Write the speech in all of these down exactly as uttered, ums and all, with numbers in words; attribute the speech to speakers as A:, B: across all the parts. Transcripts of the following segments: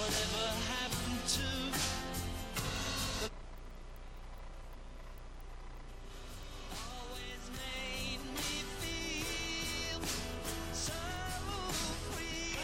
A: whatever happened to the always made me feel so free.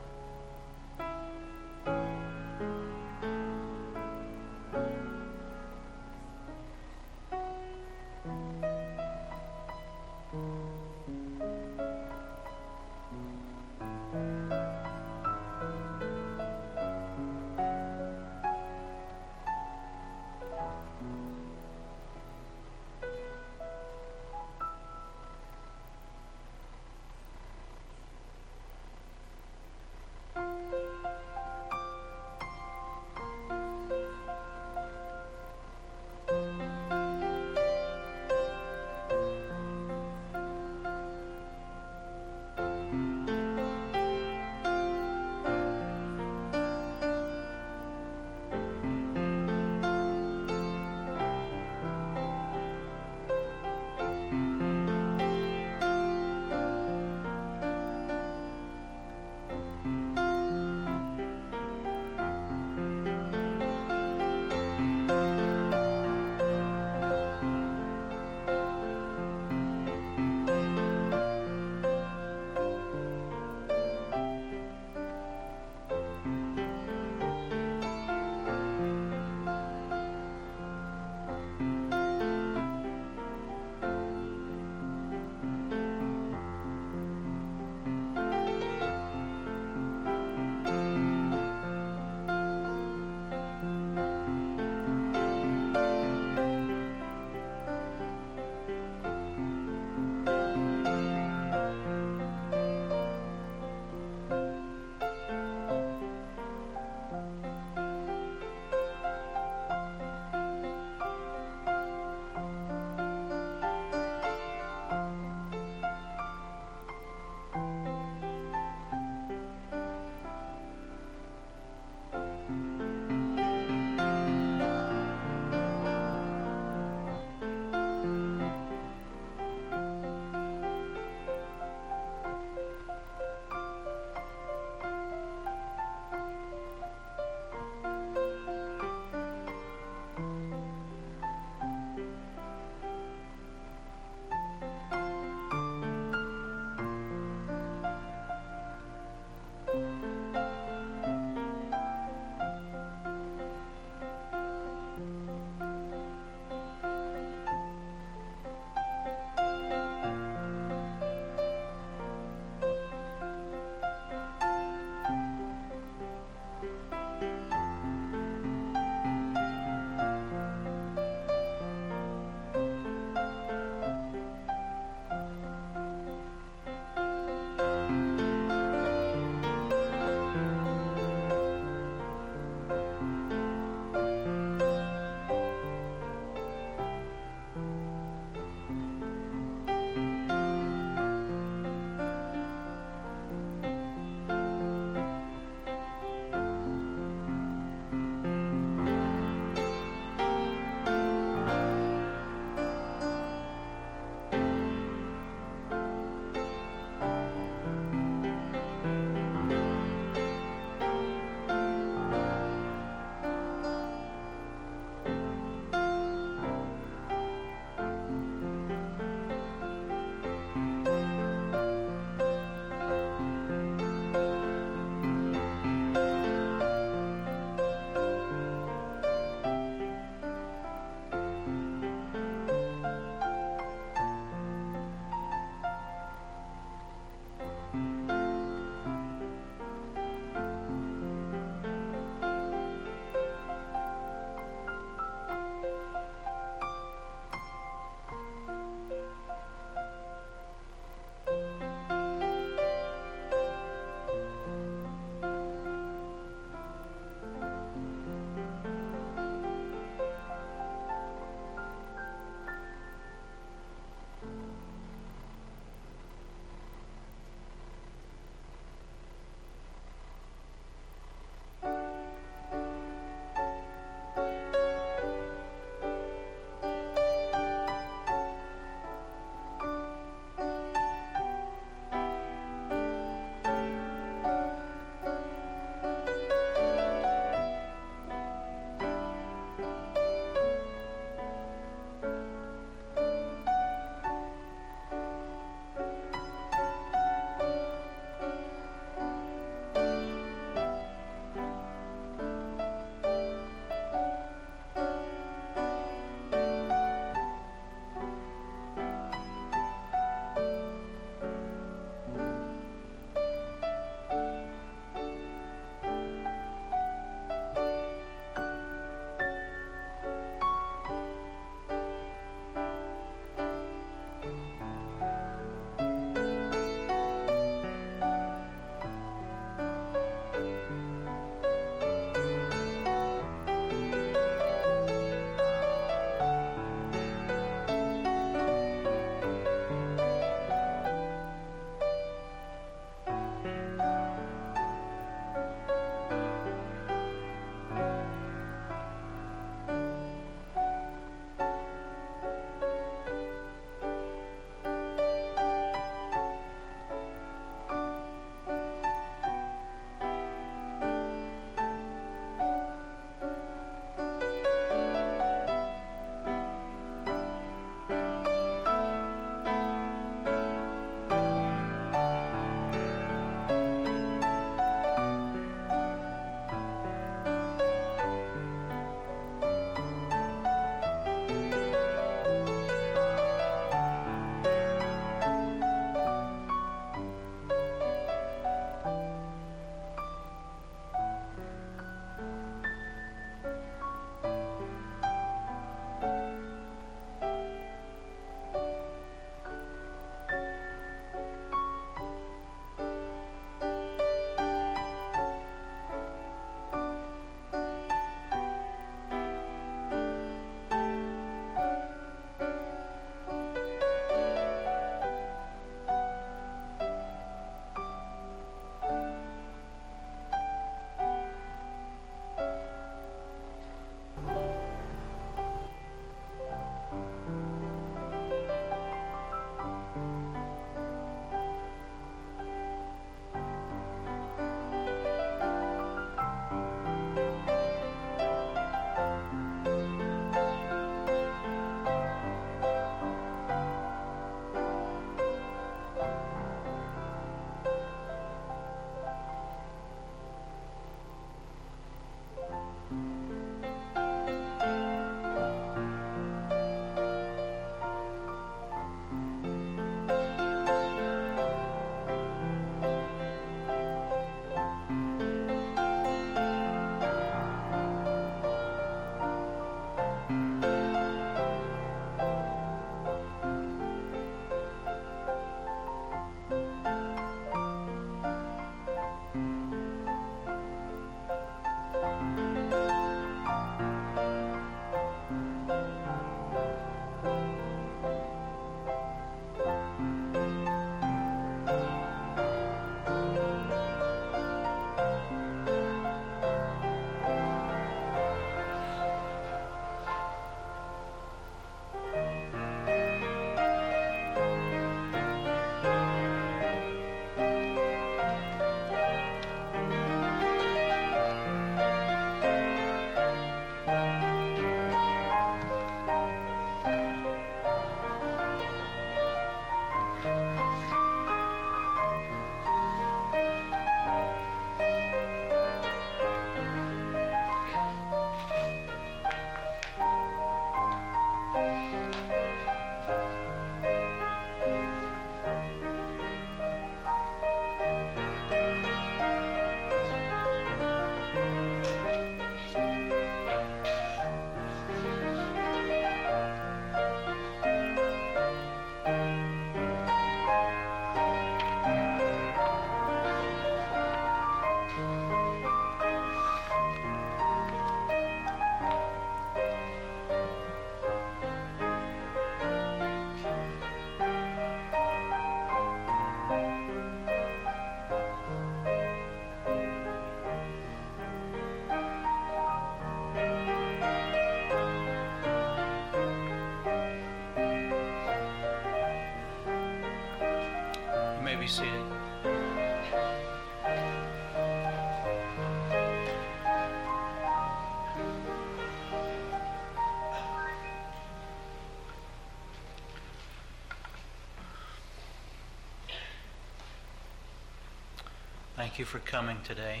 B: Thank you for coming today.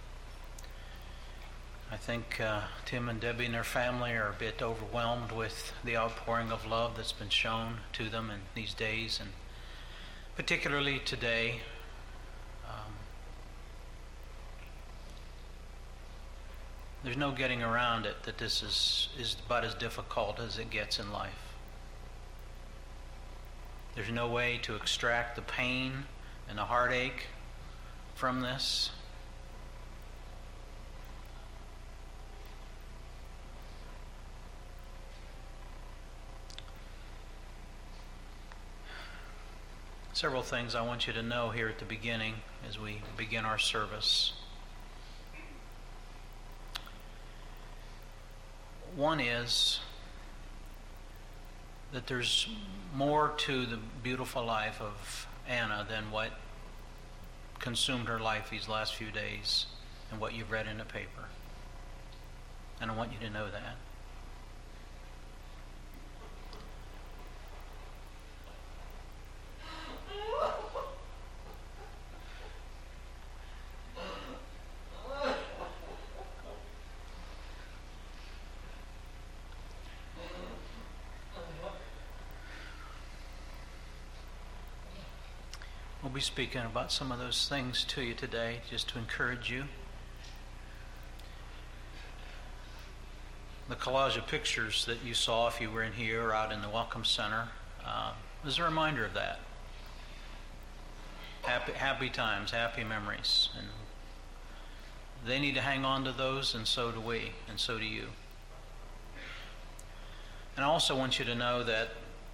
B: I think uh, Tim and Debbie and their family are a bit overwhelmed with the outpouring of love that's been shown to them in these days, and particularly today. Um, there's no getting around it that this is, is about as difficult as it gets in life. There's no way to extract the pain and the heartache from this. Several things I want you to know here at the beginning as we begin our service. One is that there's more to the beautiful life of Anna than what consumed her life these last few days and what you've read in the paper. And I want you to know that. We'll be speaking about some of those things to you today, just to encourage you. The collage of pictures that you saw if you were in here or out in the Welcome Center uh, was a reminder of that. Happy, happy times, happy memories. And they need to hang on to those, and so do we, and so do you. And I also want you to know that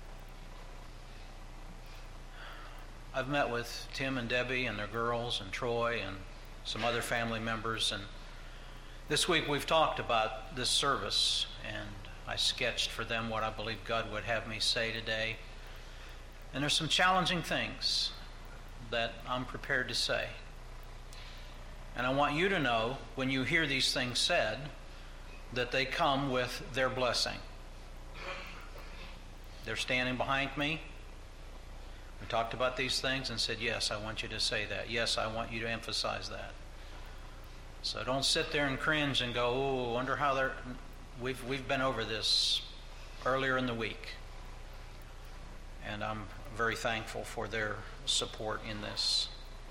B: I've met with Tim and Debbie and their girls and Troy and some other family members, and this week we've talked about this service, and I sketched for them what I believe God would have me say today. And there's some challenging things that I'm prepared to say. And I want you to know, when you hear these things said, that they come with their blessing. They're standing behind me. We talked about these things and said, yes, I want you to say that. Yes, I want you to emphasize that. So don't sit there and cringe and go, oh, wonder how they're... We've, we've been over this earlier in the week. And I'm very thankful for their support in this.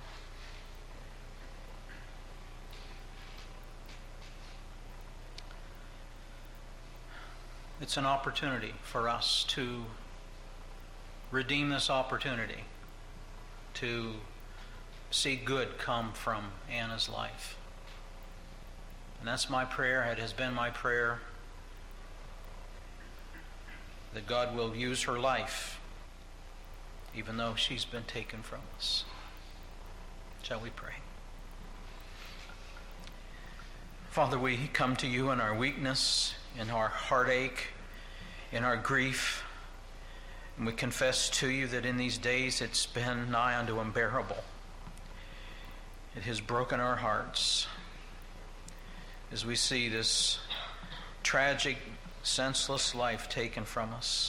B: It's an opportunity for us to redeem this opportunity to see good come from Anna's life. And that's my prayer. It has been my prayer that God will use her life even though she's been taken from us. Shall we pray? Father, we come to you in our weakness, in our heartache, in our grief. And we confess to you that in these days it's been nigh unto unbearable. It has broken our hearts as we see this tragic, senseless life taken from us.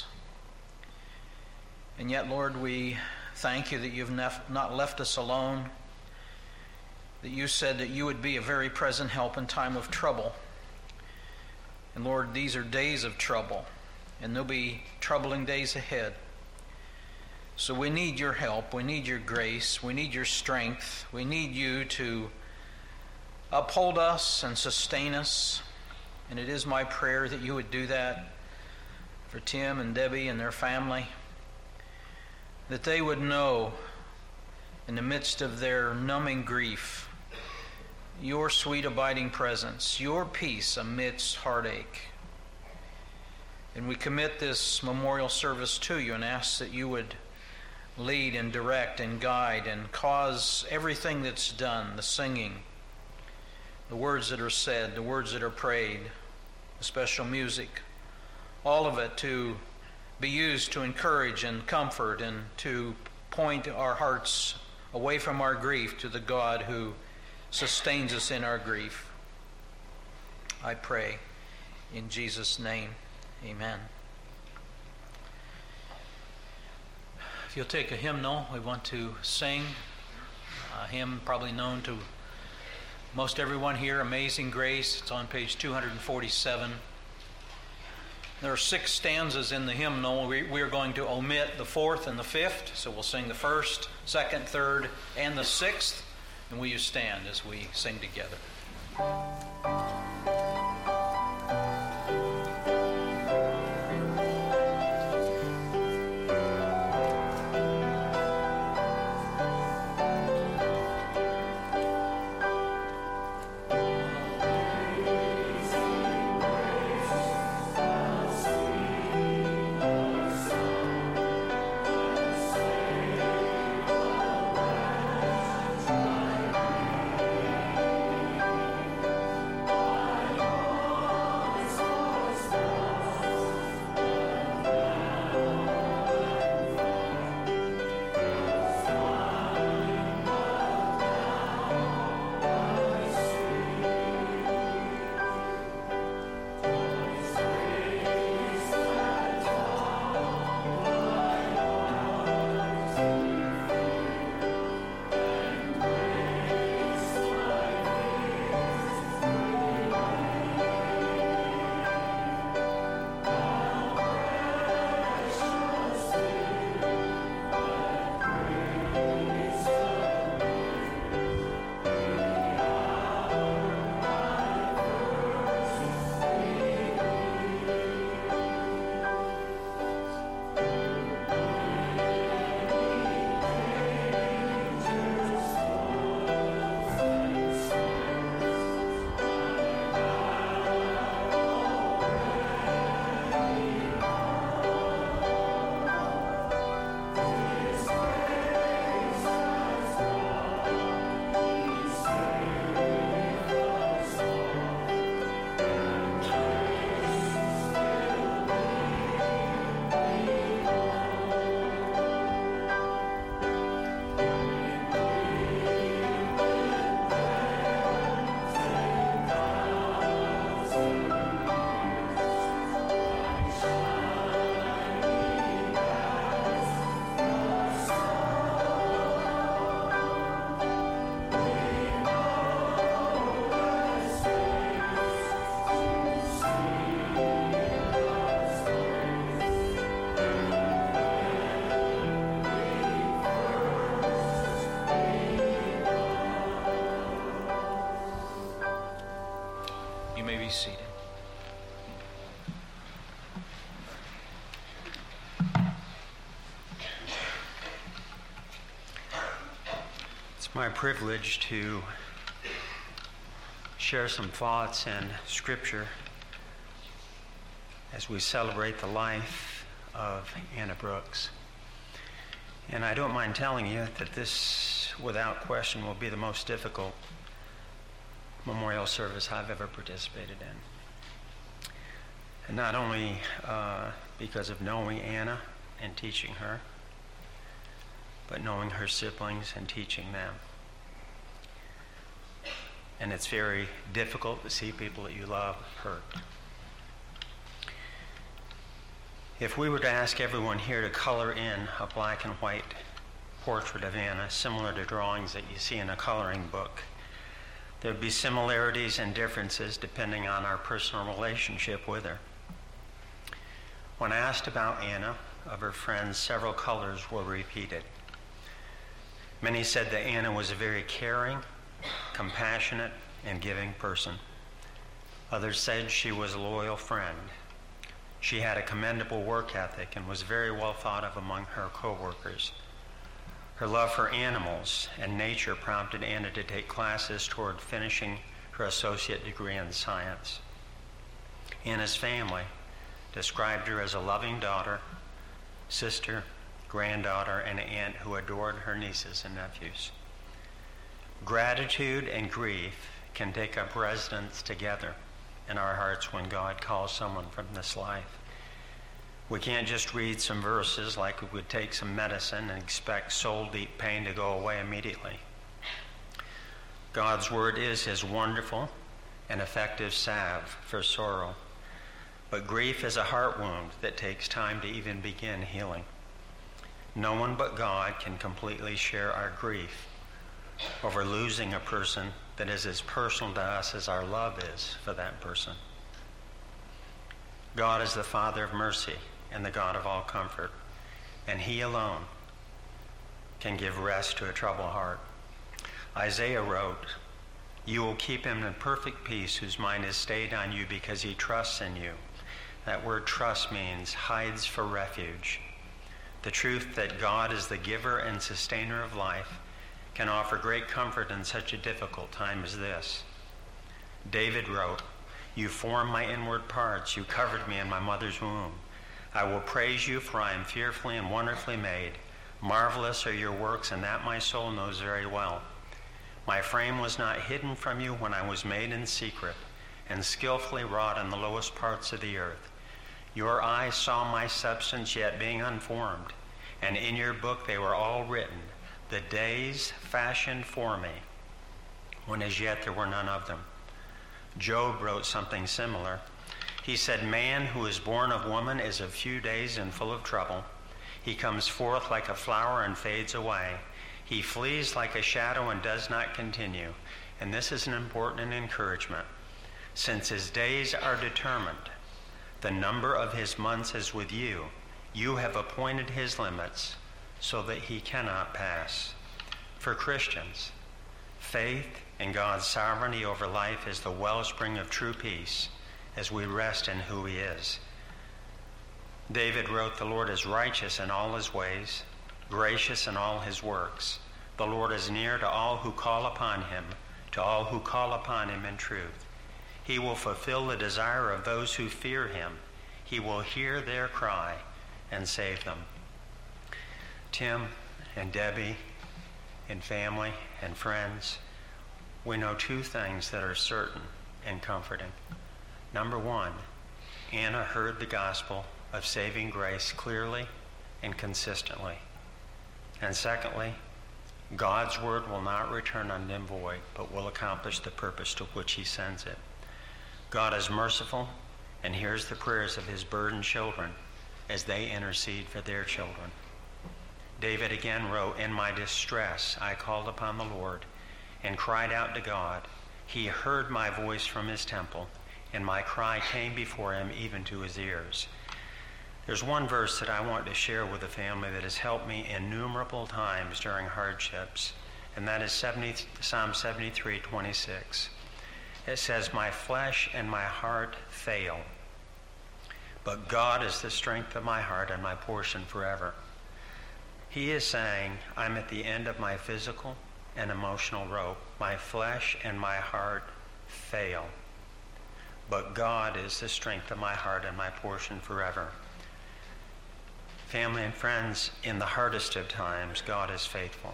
B: And yet, Lord, we thank you that you've nef- not left us alone, that you said that you would be a very present help in time of trouble. And Lord, these are days of trouble, and there'll be troubling days ahead. So we need your help. We need your grace. We need your strength. We need you to uphold us and sustain us. And it is my prayer that you would do that for Tim and Debbie and their family, that they would know in the midst of their numbing grief your sweet abiding presence, your peace amidst heartache. And we commit this memorial service to you and ask that you would lead and direct and guide and cause everything that's done, the singing, the words that are said, the words that are prayed, the special music, all of it to be used to encourage and comfort and to point our hearts away from our grief to the God who sustains us in our grief. I pray in Jesus' name. Amen. If you'll take a hymnal, we want to sing a hymn probably known to most everyone here, Amazing Grace. It's on page two forty-seven. There are six stanzas in the hymnal. We, we are going to omit the fourth and the fifth, so we'll sing the first, second, third, and the sixth, and will you stand as we sing together? Be seated.
C: It's my privilege to share some thoughts and scripture as we celebrate the life of Anna Brooks. And I don't mind telling you that this, without question, will be the most difficult memorial service I've ever participated in. And not only uh, because of knowing Anna and teaching her, but knowing her siblings and teaching them. And it's very difficult to see people that you love hurt. If we were to ask everyone here to color in a black and white portrait of Anna, similar to drawings that you see in a coloring book, there would be similarities and differences depending on our personal relationship with her. When asked about Anna, of her friends, several colors were repeated. Many said that Anna was a very caring, compassionate, and giving person. Others said she was a loyal friend. She had a commendable work ethic and was very well thought of among her co-workers. Her love for animals and nature prompted Anna to take classes toward finishing her associate degree in science. Anna's family described her as a loving daughter, sister, granddaughter, and aunt who adored her nieces and nephews. Gratitude and grief can take up residence together in our hearts when God calls someone from this life. We can't just read some verses like we would take some medicine and expect soul-deep pain to go away immediately. God's word is his wonderful and effective salve for sorrow. But grief is a heart wound that takes time to even begin healing. No one but God can completely share our grief, over losing a person that is as personal to us as our love is for that person. God is the Father of mercy and the God of all comfort, and he alone can give rest to a troubled heart. Isaiah wrote, "You will keep him in perfect peace whose mind is stayed on you because he trusts in you." That word trust means hides for refuge. The truth that God is the giver and sustainer of life can offer great comfort in such a difficult time as this. David wrote, "You formed my inward parts. You covered me in my mother's womb. I will praise you, for I am fearfully and wonderfully made. Marvelous are your works, and that my soul knows very well. My frame was not hidden from you when I was made in secret and skillfully wrought in the lowest parts of the earth. Your eyes saw my substance yet being unformed, and in your book they were all written, the days fashioned for me, when as yet there were none of them." Job wrote something similar. He said, "Man who is born of woman is of few days and full of trouble. He comes forth like a flower and fades away. He flees like a shadow and does not continue." And this is an important encouragement. "Since his days are determined, the number of his months is with you. You have appointed his limits so that he cannot pass." For Christians, faith in God's sovereignty over life is the wellspring of true peace as we rest in who he is. David wrote, "The Lord is righteous in all his ways, gracious in all his works. The Lord is near to all who call upon him, to all who call upon him in truth. He will fulfill the desire of those who fear him. He will hear their cry and save them." Tim and Debbie and family and friends, we know two things that are certain and comforting. Number one, Anna heard the gospel of saving grace clearly and consistently. And secondly, God's word will not return undone void, but will accomplish the purpose to which he sends it. God is merciful and hears the prayers of his burdened children as they intercede for their children. David again wrote, "In my distress I called upon the Lord and cried out to God. He heard my voice from his temple, and my cry came before him even to his ears." There's one verse that I want to share with the family that has helped me innumerable times during hardships, and that is Psalm seventy-three twenty-six. It says, "My flesh and my heart fail, but God is the strength of my heart and my portion forever." He is saying, I'm at the end of my physical and emotional rope. My flesh and my heart fail, but God is the strength of my heart and my portion forever. Family and friends, in the hardest of times, God is faithful.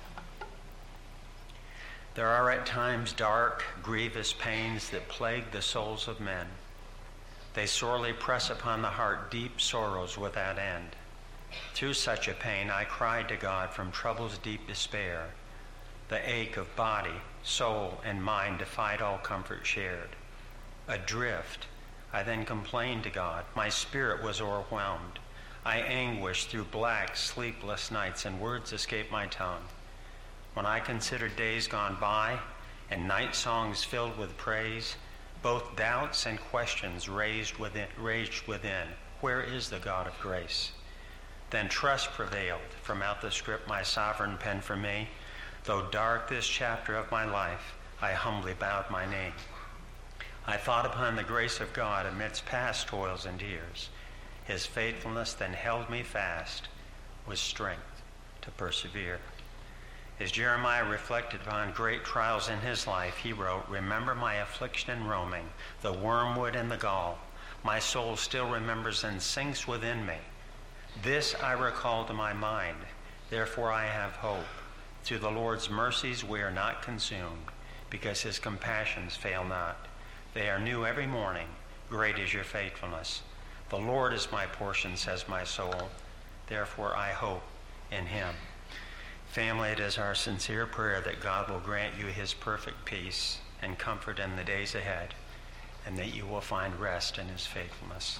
C: There are at times dark, grievous pains that plague the souls of men. They sorely press upon the heart deep sorrows without end. Through such a pain, I cried to God from trouble's deep despair. The ache of body, soul, and mind defied all comfort shared. Adrift, I then complained to God. My spirit was overwhelmed. I anguished through black, sleepless nights, and words escaped my tongue. When I considered days gone by and night songs filled with praise, both doubts and questions raised within, raged within. Where is the God of grace? Then trust prevailed from out the script my sovereign penned for me. Though dark this chapter of my life, I humbly bowed my knee. I thought upon the grace of God amidst past toils and tears. His faithfulness then held me fast with strength to persevere. As Jeremiah reflected upon great trials in his life, he wrote, "Remember my affliction and roaming, the wormwood and the gall. My soul still remembers and sinks within me. This I recall to my mind, therefore I have hope. Through the Lord's mercies we are not consumed, because his compassions fail not. They are new every morning. Great is your faithfulness. The Lord is my portion, says my soul. Therefore I hope in him." Family, it is our sincere prayer that God will grant you his perfect peace and comfort in the days ahead, and that you will find rest in his faithfulness.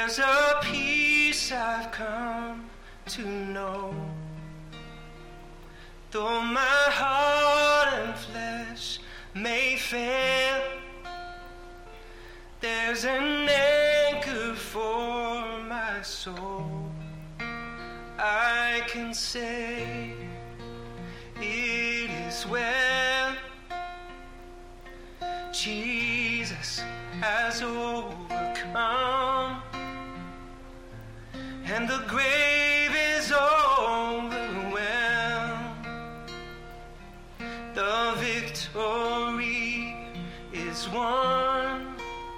D: There's a peace I've come to know. Though my heart and flesh may fail, there's an anchor for my soul. I can say it is well. Jesus has overcome, and the grave is overwhelmed. The victory is won.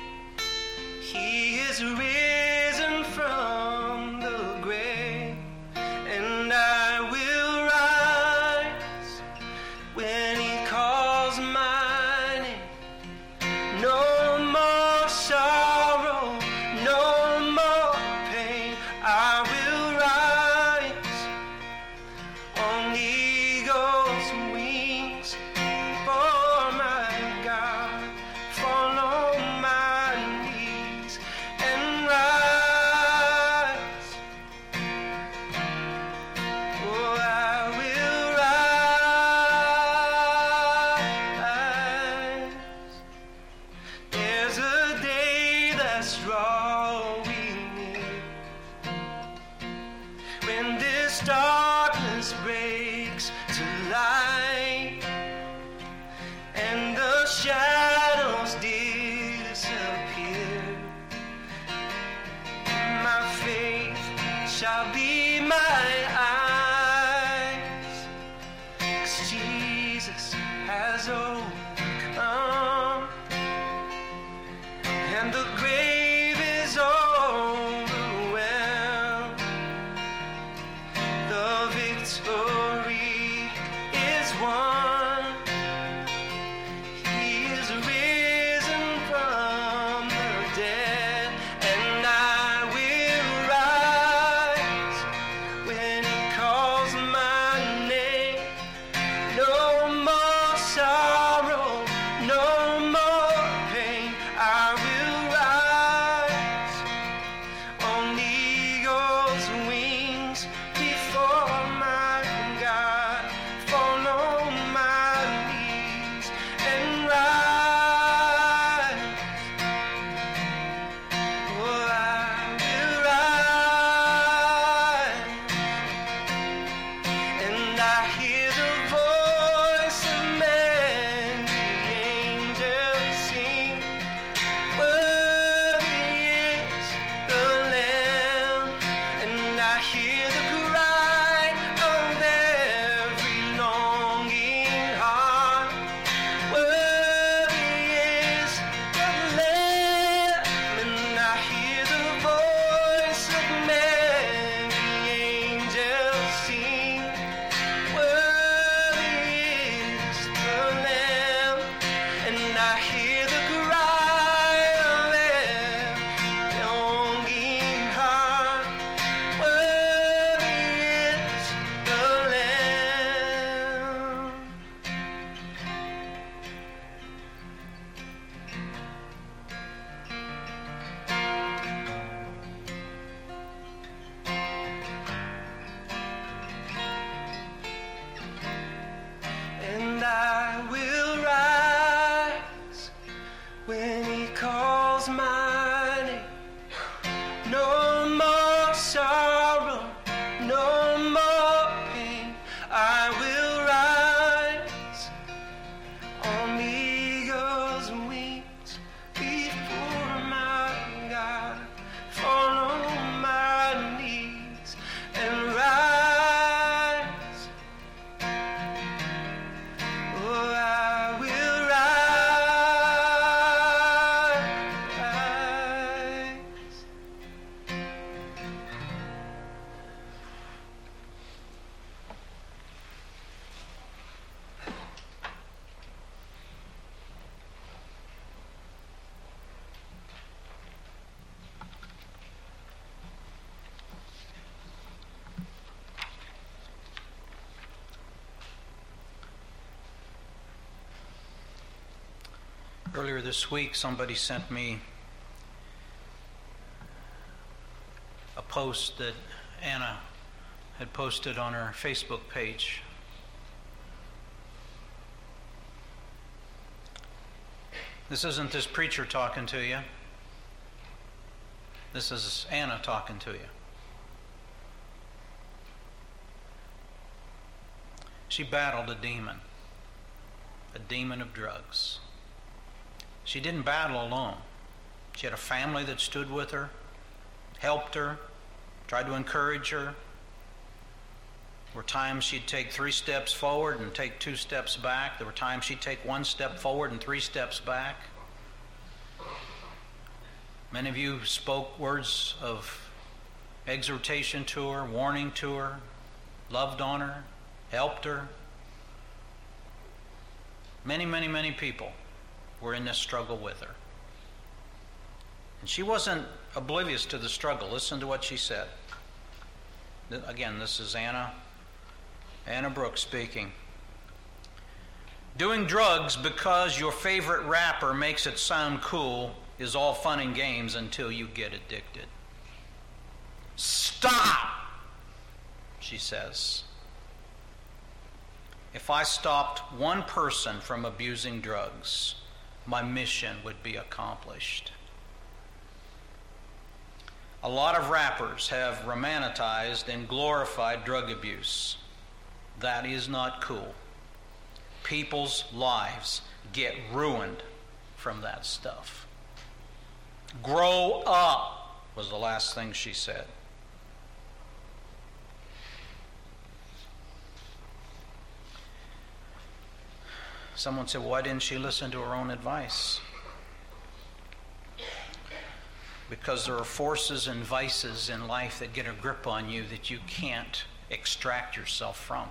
D: He is risen from the grave, and I will rise when he calls my name. No more sorrow, no more pain. I will rise on eagle's wings for my God. Follow my knees and rise. Oh, I will rise. There's a day that's drawing near when this darkness breaks to light and the shadows disappear. My faith shall be my eyes, 'cause Jesus has overcome, and the grave is overwhelmed. The victory is won. He is risen from the dead, and I will rise when he calls my name. No more sorrow, no more pain. I will rise on eagle's wings before my God. Follow my knees and rise. Oh, I will rise, and I hear the voice of many angels sing. Worthy is the Lamb, and I hear the cry of every longing heart. Worthy is the Lamb, and I hear the voice of many angels sing. Worthy is the Lamb, and I hear the cry of every longing heart. Worthy is the Lamb. And I will rise when he calls my name. No more sorrow, no more pain. I will rise on eagle's wings before my God. Follow my knees and rise. Oh, I will rise.
B: Earlier this week, somebody sent me post that Anna had posted on her Facebook page. This isn't this preacher talking to you. This is Anna talking to you. She battled a demon, a demon of drugs. She didn't battle alone. She had a family that stood with her, helped her, tried to encourage her. There were times she'd take three steps forward and take two steps back. There were times she'd take one step forward and three steps back. Many of you spoke words of exhortation to her, warning to her, loved on her, helped her. Many, many, many people were in this struggle with her. And she wasn't oblivious to the struggle. Listen to what she said. Again, this is Anna, Anna Brooks speaking. Doing drugs because your favorite rapper makes it sound cool is all fun and games until you get addicted. Stop, she says. If I stopped one person from abusing drugs, my mission would be accomplished. A lot of rappers have romanticized and glorified drug abuse. That is not cool. People's lives get ruined from that stuff. Grow up was the last thing she said. Someone said, why didn't she listen to her own advice? Because there are forces and vices in life that get a grip on you that you can't extract yourself from.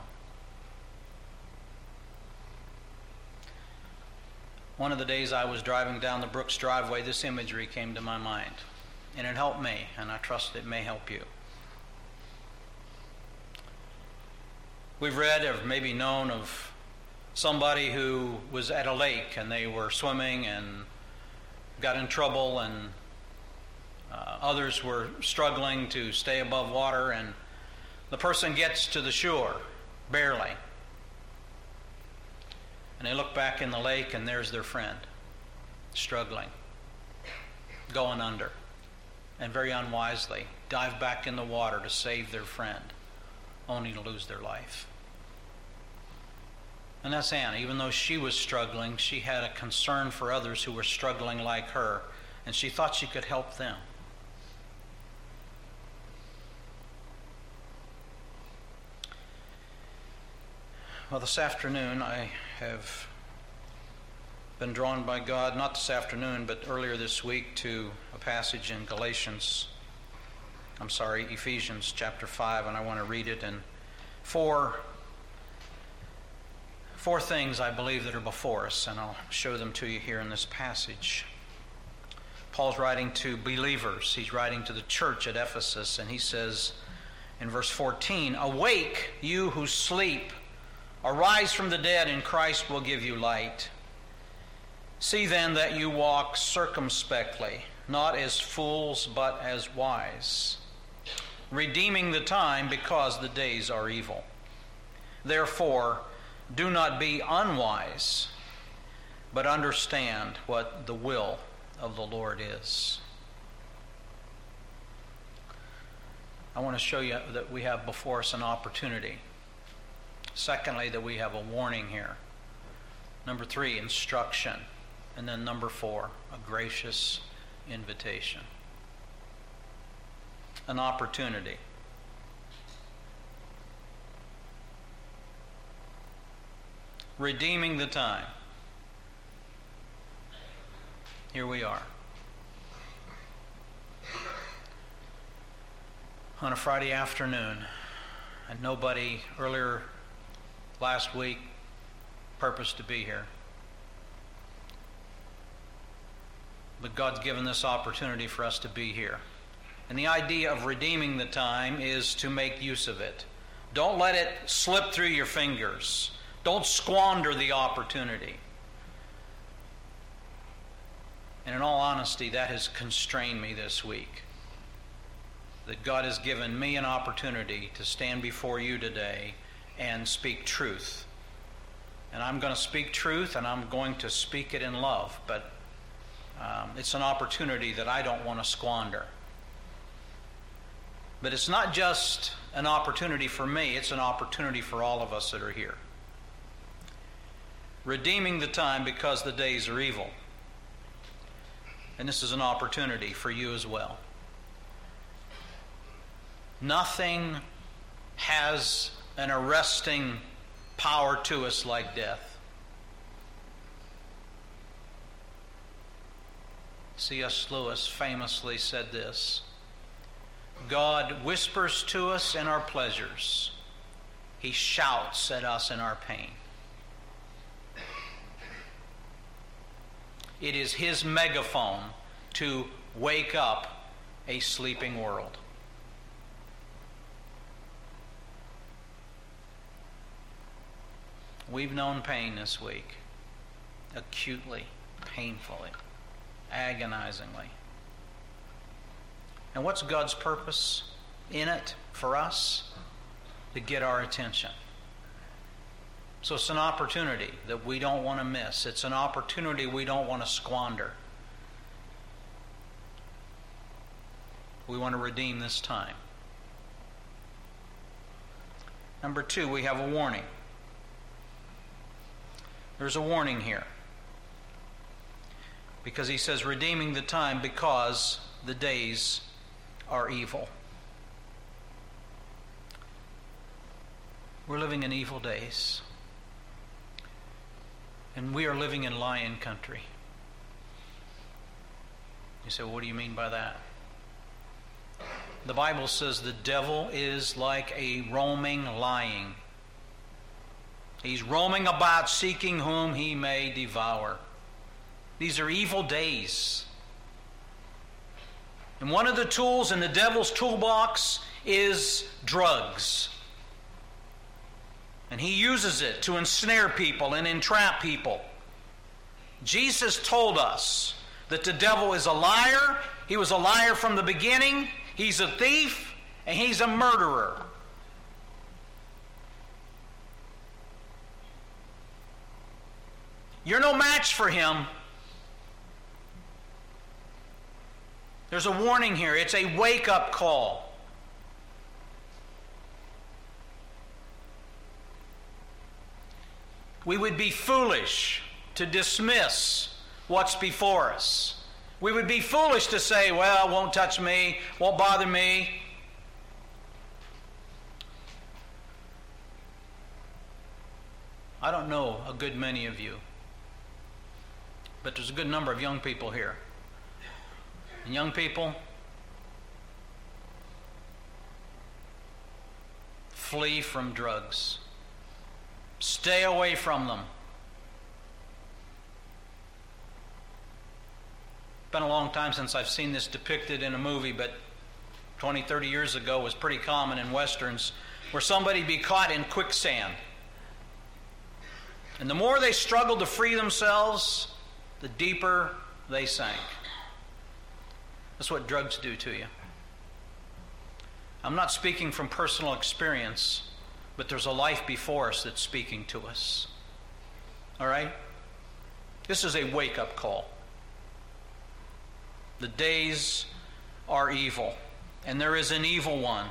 B: One of the days I was driving down the Brooks driveway, this imagery came to my mind. And it helped me, and I trust it may help you. We've read or maybe known of somebody who was at a lake and they were swimming and got in trouble, and uh, others were struggling to stay above water, and the person gets to the shore, barely. And they look back in the lake and there's their friend, struggling, going under, and very unwisely dive back in the water to save their friend, only to lose their life. And that's Anna. Even though she was struggling, she had a concern for others who were struggling like her, and she thought she could help them. Well, this afternoon I have been drawn by God, not this afternoon, but earlier this week, to a passage in Galatians, I'm sorry, Ephesians chapter five, and I want to read it. And four, four things I believe that are before us, and I'll show them to you here in this passage. Paul's writing to believers. He's writing to the church at Ephesus, and he says in verse fourteen, "Awake, you who sleep. Arise from the dead, and Christ will give you light. See then that you walk circumspectly, not as fools, but as wise, redeeming the time because the days are evil. Therefore, do not be unwise, but understand what the will of the Lord is." I want to show you that we have before us an opportunity. Secondly, that we have a warning here. Number three, instruction. And then number four, a gracious invitation. An opportunity. Redeeming the time. Here we are. On a Friday afternoon, and nobody earlier last week purposed to be here. But God's given this opportunity for us to be here. And the idea of redeeming the time is to make use of it. Don't let it slip through your fingers. Don't squander the opportunity. And in all honesty, that has constrained me this week. that God has given me an opportunity to stand before you today and speak truth. And I'm going to speak truth, and I'm going to speak it in love, but um, it's an opportunity that I don't want to squander. But it's not just an opportunity for me, it's an opportunity for all of us that are here. Redeeming the time because the days are evil. And this is an opportunity for you as well. Nothing has an arresting power to us like death. C S Lewis famously said this: God whispers to us in our pleasures. He shouts at us in our pain. It is His megaphone to wake up a sleeping world. We've known pain this week, acutely, painfully, agonizingly. And what's God's purpose in it for us? To get our attention. So it's an opportunity that we don't want to miss. It's an opportunity we don't want to squander. We want to redeem this time. Number two, we have a warning. There's a warning here. Because he says, redeeming the time because the days are evil. We're living in evil days. And we are living in lion country. You say, well, what do you mean by that? The Bible says the devil is like a roaming lion. He's roaming about seeking whom he may devour. These are evil days. And one of the tools in the devil's toolbox is drugs. And he uses it to ensnare people and entrap people. Jesus told us that the devil is a liar. He was a liar from the beginning. He's a thief, and he's a murderer. You're no match for him. There's a warning here. It's a wake-up call. We would be foolish to dismiss what's before us. We would be foolish to say, well, it won't touch me, won't bother me. I don't know a good many of you, but there's a good number of young people here. And young people, flee from drugs. Stay away from them. It's been a long time since I've seen this depicted in a movie, but twenty, thirty years ago it was pretty common in westerns where somebody be caught in quicksand. And the more they struggled to free themselves, the deeper they sank. That's what drugs do to you. I'm not speaking from personal experience, but there's a life before us that's speaking to us. All right? This is a wake-up call. The days are evil, and there is an evil one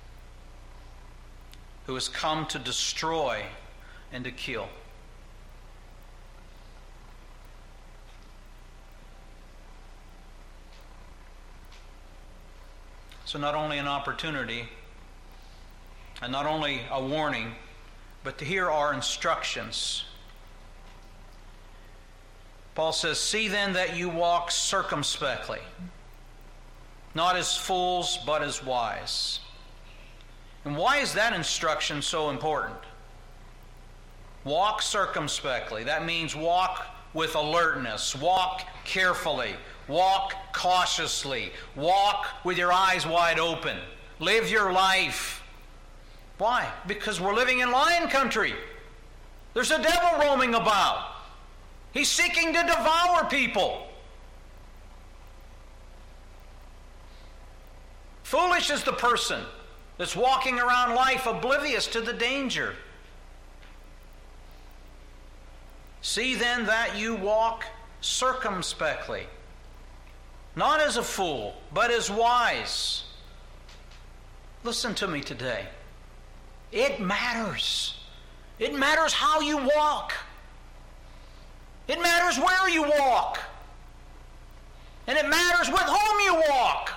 B: who has come to destroy and to kill. So not only an opportunity, and not only a warning, but to hear our instructions. Paul says, see then that you walk circumspectly, not as fools, but as wise. And why is that instruction so important? Walk circumspectly. That means walk with alertness, walk carefully, walk cautiously, walk with your eyes wide open. Live your life. Why? Because we're living in lion country. There's a devil roaming about. He's seeking to devour people. Foolish is the person that's walking around life oblivious to the danger. See then that you walk circumspectly, not as a fool, but as wise. Listen to me today. It matters. It matters how you walk. It matters where you walk. And it matters with whom you walk.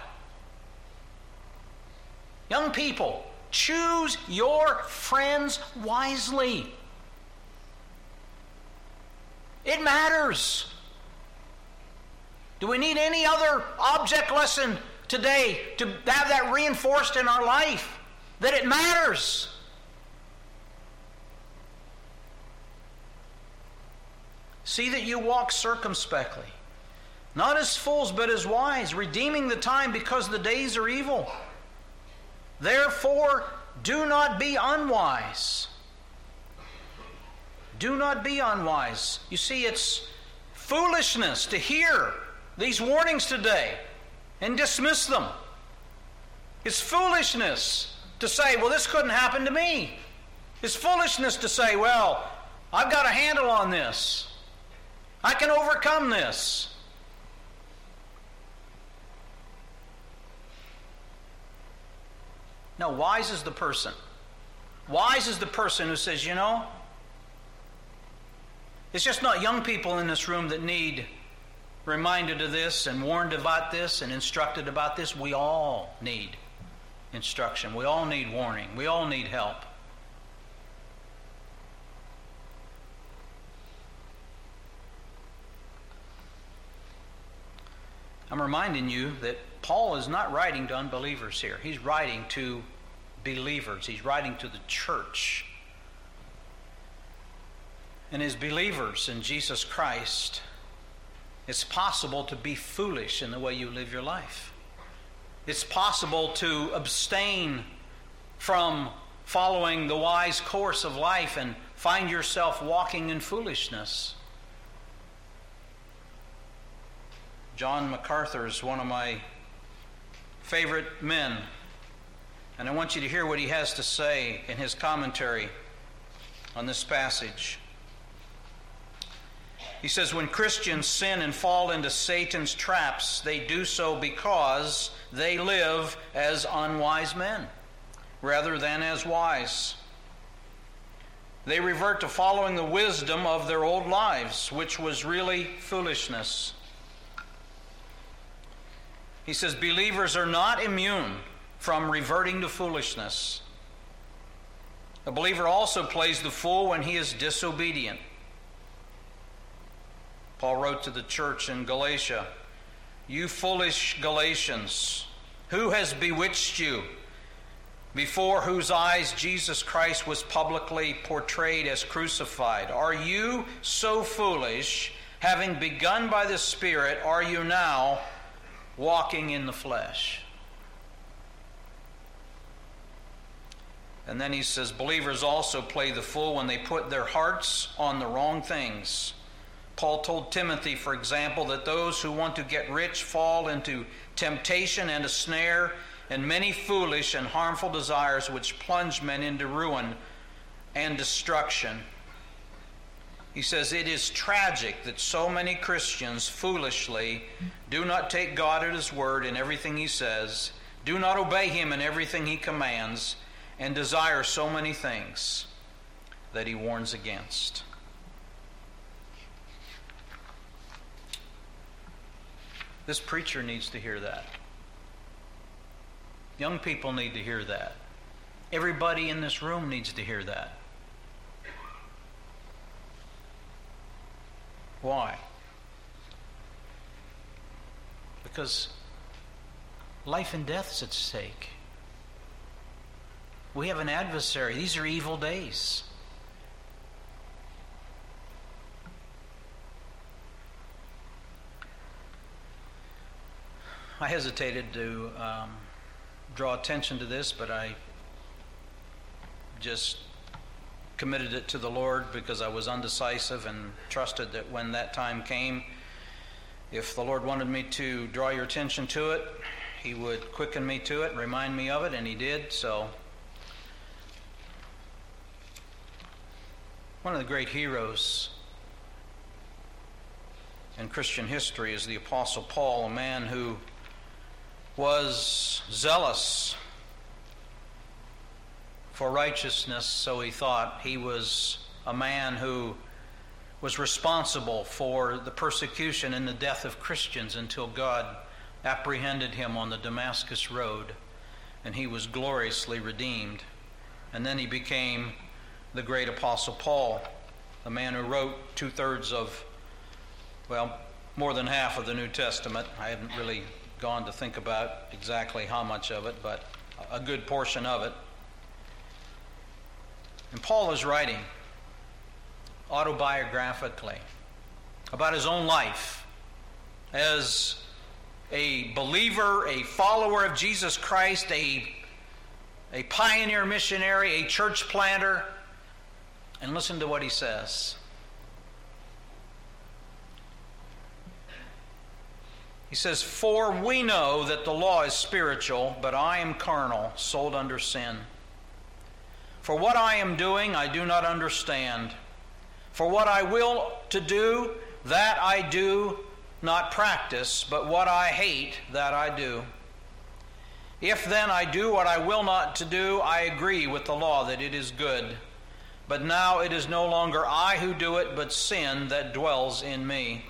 B: Young people, choose your friends wisely. It matters. Do we need any other object lesson today to have that reinforced in our life? That it matters. See that you walk circumspectly, not as fools but as wise, redeeming the time because the days are evil. Therefore, do not be unwise. Do not be unwise. You see, it's foolishness to hear these warnings today and dismiss them. It's foolishness to say, well, this couldn't happen to me. It's foolishness to say, well, I've got a handle on this. I can overcome this. No, wise is the person. Wise is the person who says, you know, it's just not young people in this room that need reminded of this and warned about this and instructed about this. We all need instruction. We all need warning. We all need help. I'm reminding you that Paul is not writing to unbelievers here. He's writing to believers. He's writing to the church. And as believers in Jesus Christ, it's possible to be foolish in the way you live your life. It's possible to abstain from following the wise course of life and find yourself walking in foolishness. John MacArthur is one of my favorite men, and I want you to hear what he has to say in his commentary on this passage. He says, when Christians sin and fall into Satan's traps, they do so because they live as unwise men rather than as wise. They revert to following the wisdom of their old lives, which was really foolishness. He says, believers are not immune from reverting to foolishness. A believer also plays the fool when he is disobedient. Paul wrote to the church in Galatia, you foolish Galatians, who has bewitched you, before whose eyes Jesus Christ was publicly portrayed as crucified? Are you so foolish, having begun by the Spirit, are you now walking in the flesh? And then he says, believers also play the fool when they put their hearts on the wrong things. Paul told Timothy, for example, that those who want to get rich fall into temptation and a snare and many foolish and harmful desires which plunge men into ruin and destruction. He says, it is tragic that so many Christians foolishly do not take God at His word in everything He says, do not obey Him in everything He commands, and desire so many things that He warns against. This preacher needs to hear that. Young people need to hear that. Everybody in this room needs to hear that. Why? Because life and death is at stake. We have an adversary. These are evil days. I hesitated to um, draw attention to this, but I just committed it to the Lord because I was undecisive and trusted that when that time came, if the Lord wanted me to draw your attention to it, he would quicken me to it, remind me of it, and he did. So, one of the great heroes in Christian history is the Apostle Paul, a man who was zealous for righteousness, so he thought. He was a man who was responsible for the persecution and the death of Christians until God apprehended him on the Damascus road, and he was gloriously redeemed. And then he became the great Apostle Paul, the man who wrote two-thirds of, well, more than half of the New Testament. I haven't really gone to think about exactly how much of it, but a good portion of it. And Paul is writing autobiographically about his own life as a believer, a follower of Jesus Christ, a, a pioneer missionary, a church planter. And listen to what he says. He says, "For we know that the law is spiritual, but I am carnal, sold under sin. For what I am doing, I do not understand. For what I will to do, that I do not practice, but what I hate, that I do. If then I do what I will not to do, I agree with the law that it is good. But now it is no longer I who do it, but sin that dwells in me."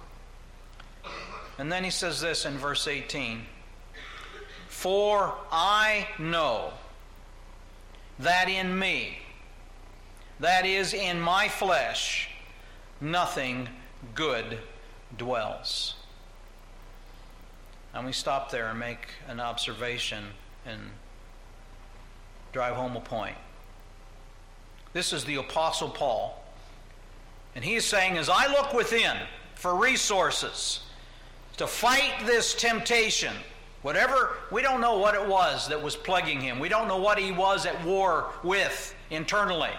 B: And then he says this in verse eighteen. "For I know that in me, that is, in my flesh, nothing good dwells." And we stop there and make an observation and drive home a point. This is the Apostle Paul. And he is saying, as I look within for resources to fight this temptation, whatever, we don't know what it was that was plaguing him. We don't know what he was at war with internally.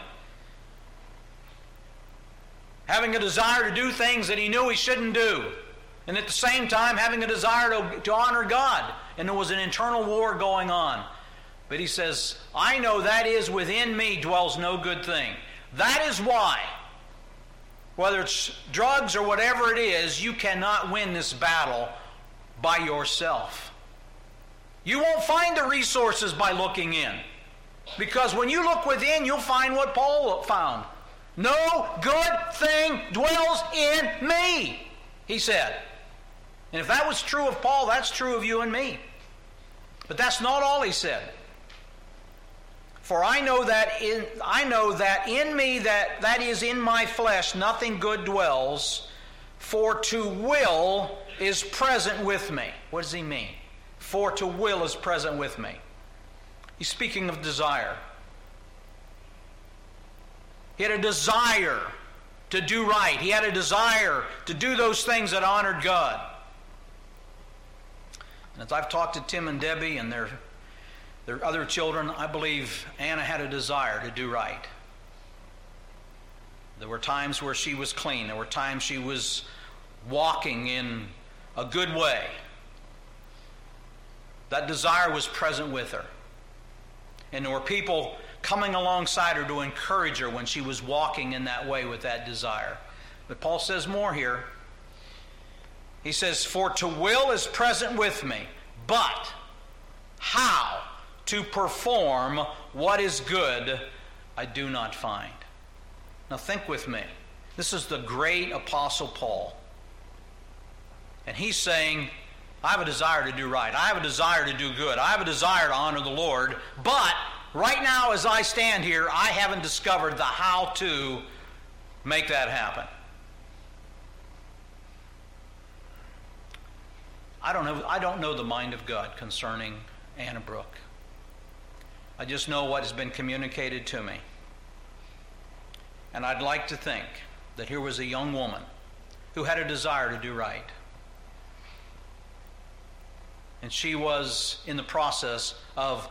B: Having a desire to do things that he knew he shouldn't do. And at the same time, having a desire to, to honor God. And there was an internal war going on. But he says, I know that is within me dwells no good thing. That is why, whether it's drugs or whatever it is, you cannot win this battle by yourself. You won't find the resources by looking in. Because when you look within, you'll find what Paul found. No good thing dwells in me, he said. And if that was true of Paul, that's true of you and me. But that's not all he said. For I know that in I know that in me, that, that is in my flesh, nothing good dwells, for to will is present with me. What does he mean? For to will is present with me. He's speaking of desire. He had a desire to do right. He had a desire to do those things that honored God. And as I've talked to Tim and Debbie and their, their other children, I believe Anna had a desire to do right. There were times where she was clean. There were times she was walking in a good way. That desire was present with her. And there were people coming alongside her to encourage her when she was walking in that way with that desire. But Paul says more here. He says, for to will is present with me, but how to perform what is good I do not find. Now think with me. This is the great Apostle Paul. And he's saying, I have a desire to do right. I have a desire to do good. I have a desire to honor the Lord. But right now as I stand here, I haven't discovered the how to make that happen. I don't know, I don't know the mind of God concerning Anna Brooke. I just know what has been communicated to me. And I'd like to think that here was a young woman who had a desire to do right. And she was in the process of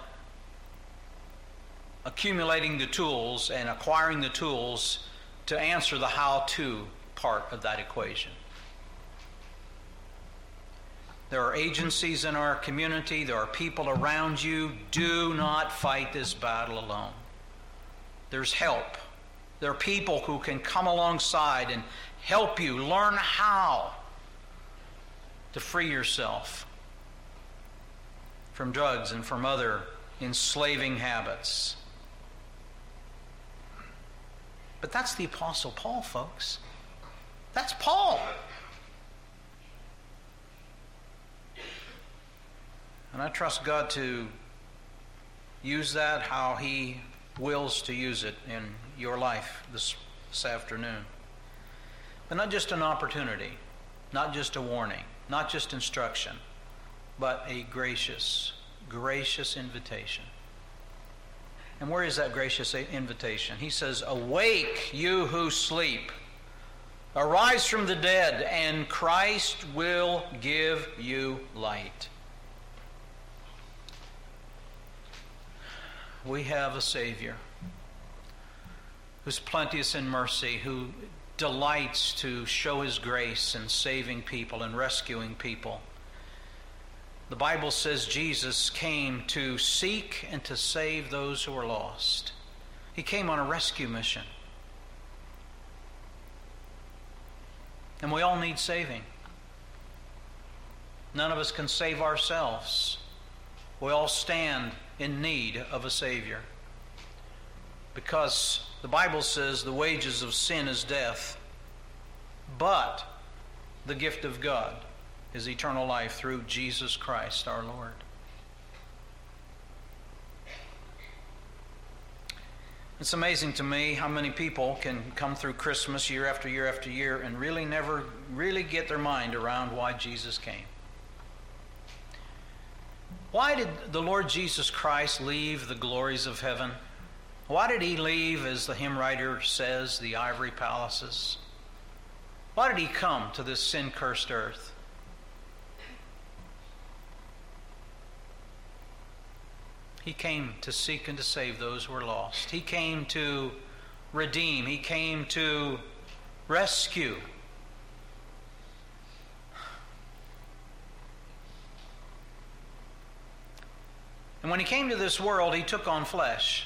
B: accumulating the tools and acquiring the tools to answer the how-to part of that equation. There are agencies in our community. There are people around you. Do not fight this battle alone. There's help. There are people who can come alongside and help you learn how to free yourself from drugs and from other enslaving habits. But that's the Apostle Paul, folks. That's Paul. And I trust God to use that how He wills to use it in your life this, this afternoon. But not just an opportunity, not just a warning, not just instruction, but a gracious, gracious invitation. And where is that gracious invitation? He says, "Awake, you who sleep. Arise from the dead, and Christ will give you light." We have a Savior who's plenteous in mercy, who delights to show His grace in saving people and rescuing people. The Bible says Jesus came to seek and to save those who are lost. He came on a rescue mission. And we all need saving. None of us can save ourselves. We all stand in need of a Savior. Because the Bible says the wages of sin is death, but the gift of God is eternal life through Jesus Christ our Lord. It's amazing to me how many people can come through Christmas year after year after year and really never really get their mind around why Jesus came. Why did the Lord Jesus Christ leave the glories of heaven? Why did He leave, as the hymn writer says, the ivory palaces? Why did He come to this sin-cursed earth? He came to seek and to save those who were lost. He came to redeem. He came to rescue. And when He came to this world, He took on flesh.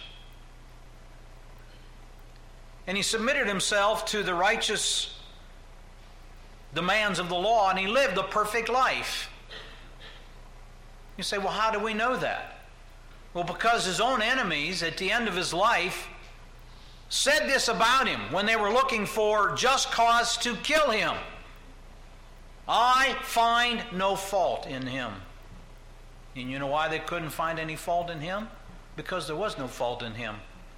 B: And He submitted Himself to the righteous demands of the law, and He lived a perfect life. You say, well, how do we know that? Well, because His own enemies at the end of His life said this about Him when they were looking for just cause to kill Him. "I find no fault in Him." And you know why they couldn't find any fault in Him? Because there was no fault in Him.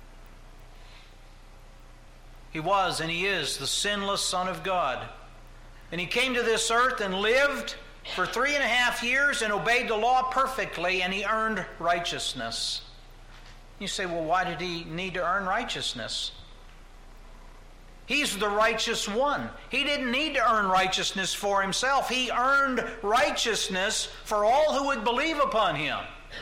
B: He was and He is the sinless Son of God. And He came to this earth and lived for three and a half years and obeyed the law perfectly, and He earned righteousness. You say, well, why did He need to earn righteousness? He's the righteous one. He didn't need to earn righteousness for Himself. He earned righteousness for all who would believe upon Him.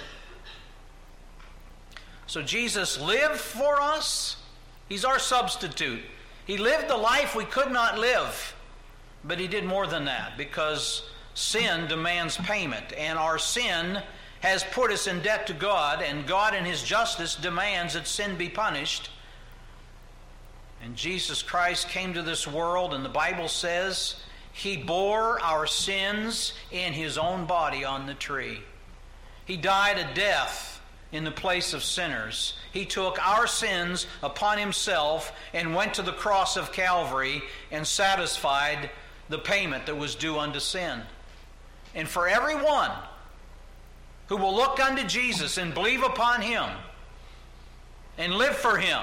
B: So Jesus lived for us. He's our substitute. He lived the life we could not live. But He did more than that, because sin demands payment, and our sin has put us in debt to God, and God in His justice demands that sin be punished. And Jesus Christ came to this world, and the Bible says He bore our sins in His own body on the tree. He died a death in the place of sinners. He took our sins upon Himself and went to the cross of Calvary and satisfied the payment that was due unto sin. And for everyone who will look unto Jesus and believe upon Him and live for Him,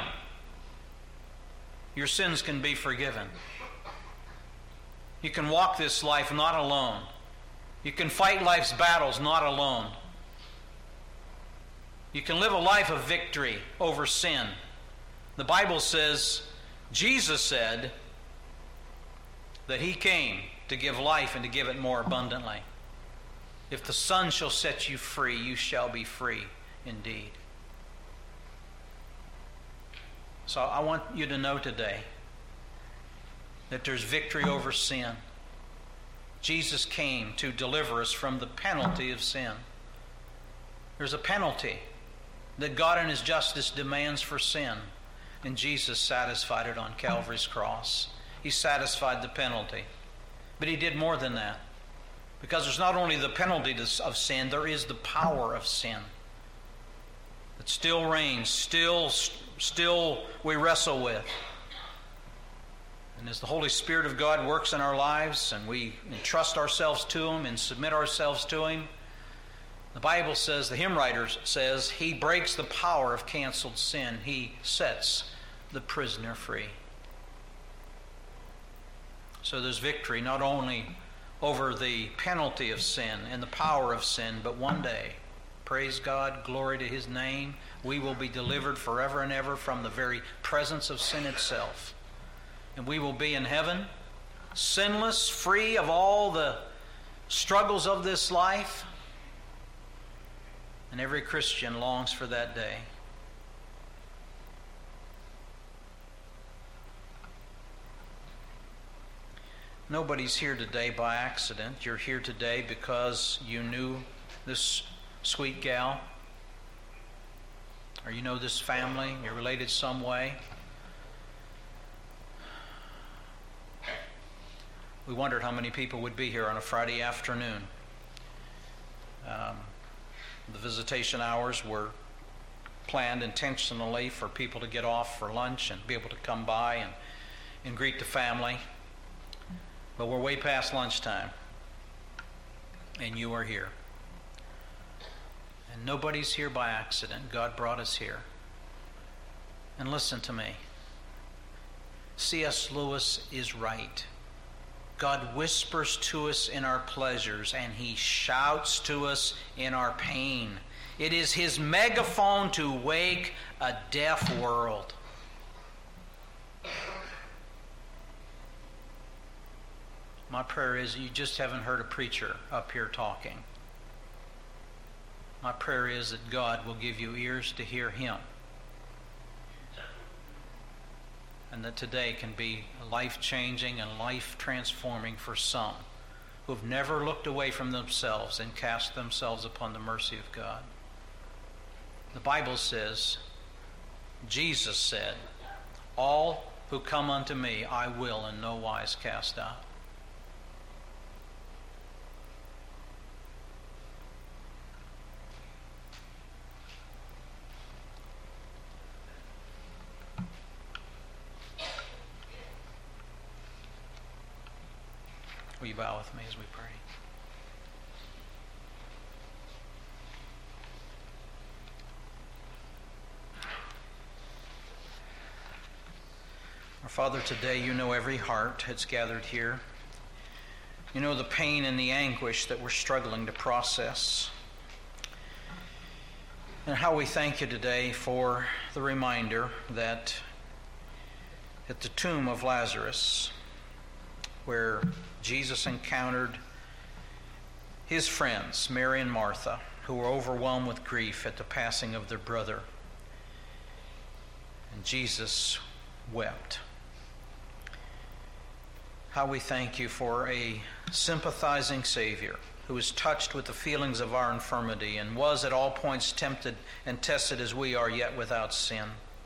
B: your sins can be forgiven. You can walk this life not alone. You can fight life's battles not alone. You can live a life of victory over sin. The Bible says, Jesus said that He came to give life and to give it more abundantly. If the Son shall set you free, you shall be free indeed. So I want you to know today that there's victory over sin. Jesus came to deliver us from the penalty of sin. There's a penalty that God in His justice demands for sin, and Jesus satisfied it on Calvary's cross. He satisfied the penalty. But He did more than that. Because there's not only the penalty of sin, there is the power of sin that still reigns, still, still we wrestle with. And as the Holy Spirit of God works in our lives and we entrust ourselves to Him and submit ourselves to Him, the Bible says, the hymn writer says, He breaks the power of canceled sin. He sets the prisoner free. So there's victory not only over the penalty of sin and the power of sin, but one day, praise God, glory to His name, we will be delivered forever and ever from the very presence of sin itself. And we will be in heaven, sinless, free of all the struggles of this life. And every Christian longs for that day. Nobody's here today by accident. You're here today because you knew this sweet gal, or you know this family, you're related some way. We wondered how many people would be here on a Friday afternoon. Um, the visitation hours were planned intentionally for people to get off for lunch and be able to come by and, and greet the family. But we're way past lunchtime, and you are here. And nobody's here by accident. God brought us here. And listen to me. C S Lewis is right. God whispers to us in our pleasures, and He shouts to us in our pain. It is His megaphone to wake a deaf world. My prayer is you just haven't heard a preacher up here talking. My prayer is that God will give you ears to hear Him. And that today can be life-changing and life-transforming for some who have never looked away from themselves and cast themselves upon the mercy of God. The Bible says, Jesus said, all who come unto me I will in no wise cast out. Will you bow with me as we pray? Our Father, today you know every heart that's gathered here. You know the pain and the anguish that we're struggling to process. And how we thank you today for the reminder that at the tomb of Lazarus, where Jesus encountered his friends, Mary and Martha, who were overwhelmed with grief at the passing of their brother. And Jesus wept. How we thank you for a sympathizing Savior who was touched with the feelings of our infirmity and was at all points tempted and tested as we are, yet without sin.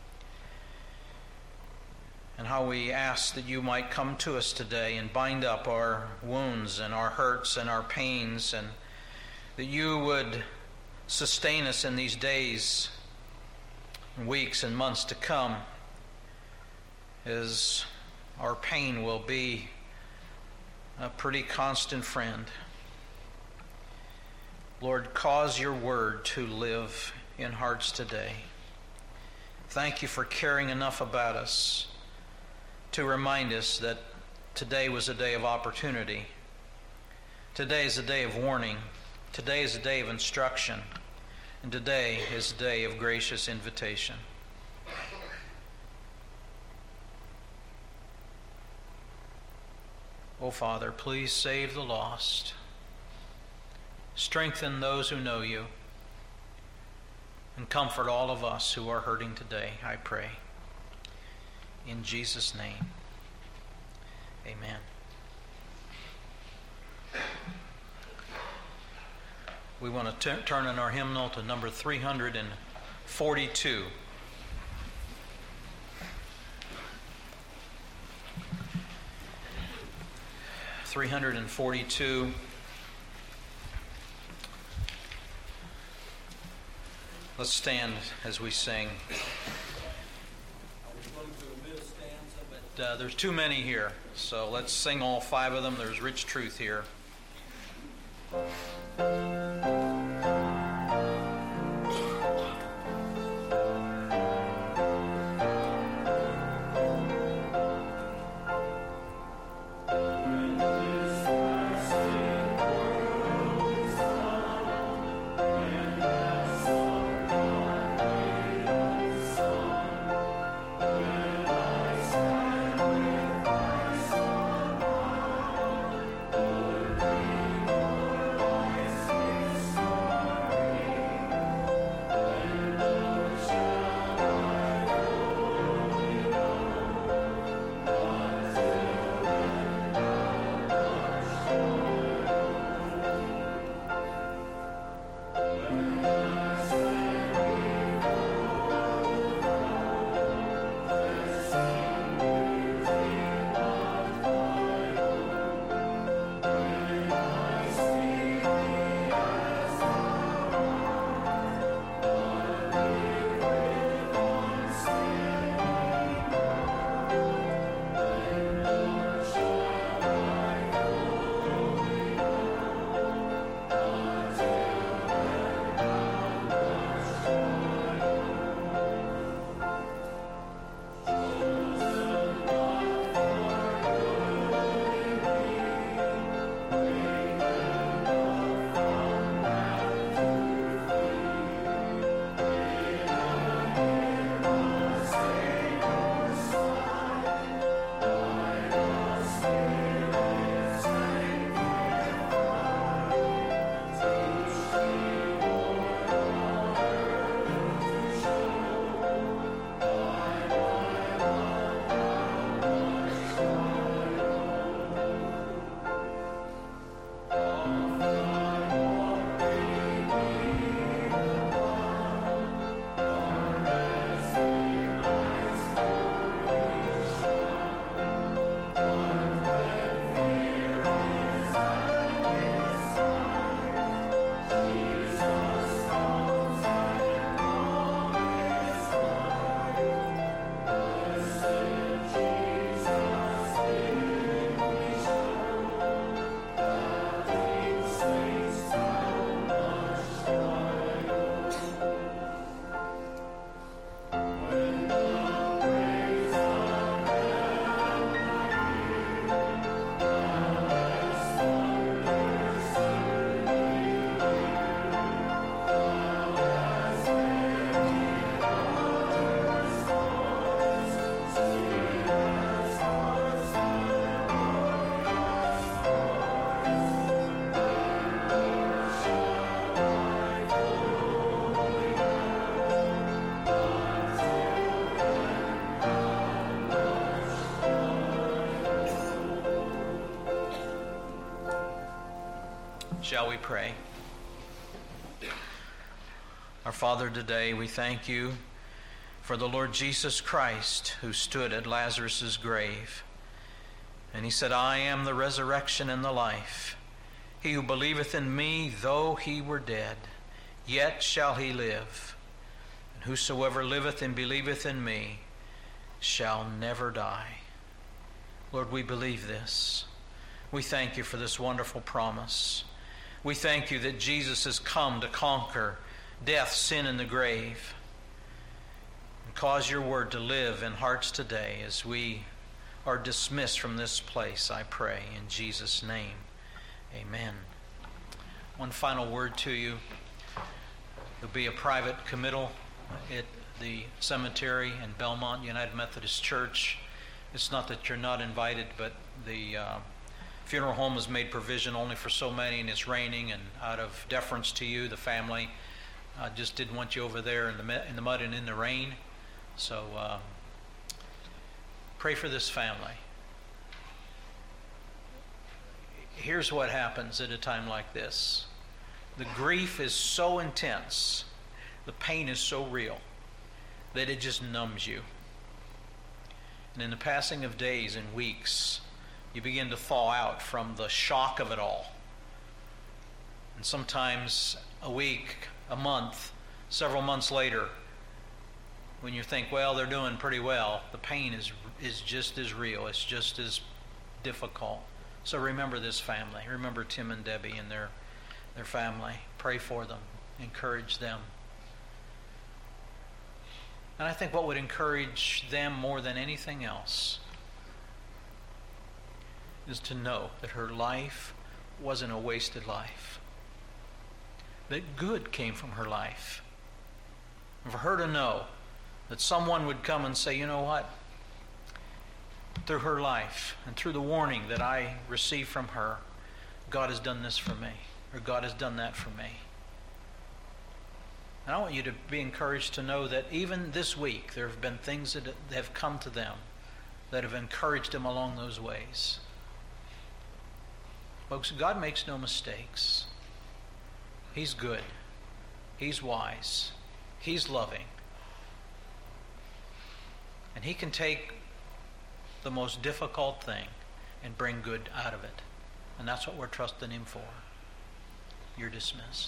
B: And how we ask that you might come to us today and bind up our wounds and our hurts and our pains, and that you would sustain us in these days, and weeks, and months to come, as our pain will be a pretty constant friend. Lord, cause your word to live in hearts today. Thank you for caring enough about us to remind us that today was a day of opportunity. Today is a day of warning. Today is a day of instruction. And today is a day of gracious invitation. Oh, Father, please save the lost. Strengthen those who know you. And comfort all of us who are hurting today, I pray. In Jesus' name, amen. We want to t- turn in our hymnal to number three hundred forty-two. three hundred forty-two. Let's stand as we sing. I was going to omit a stanza, but uh, there's too many here, so let's sing all five of them. There's rich truth here. Shall we pray? Our Father, today we thank you for the Lord Jesus Christ who stood at Lazarus' grave. And he said, I am the resurrection and the life. He who believeth in me, though he were dead, yet shall he live. And whosoever liveth and believeth in me shall never die. Lord, we believe this. We thank you for this wonderful promise. We thank you that Jesus has come to conquer death, sin, and the grave, and cause your word to live in hearts today as we are dismissed from this place, I pray, in Jesus' name. Amen. One final word to you. There'll be a private committal at the cemetery in Belmont United Methodist Church. It's not that you're not invited, but the uh, funeral home has made provision only for so many, and it's raining, and out of deference to you, the family, I uh, just didn't want you over there in the in the mud and in the rain. So uh, pray for this family. Here's what happens at a time like this. The grief is so intense, the pain is so real, that it just numbs you. And in the passing of days and weeks, you begin to thaw out from the shock of it all. And sometimes a week, a month, several months later, when you think, well, they're doing pretty well, the pain is is just as real. It's just as difficult. So remember this family. Remember Tim and Debbie and their their family. Pray for them. Encourage them. And I think what would encourage them more than anything else is to know that her life wasn't a wasted life. That good came from her life. And for her to know that someone would come and say, you know what? Through her life and through the warning that I received from her, God has done this for me, or God has done that for me. And I want you to be encouraged to know that even this week there have been things that have come to them that have encouraged them along those ways. Folks, God makes no mistakes. He's good. He's wise. He's loving. And He can take the most difficult thing and bring good out of it. And that's what we're trusting Him for. You're dismissed.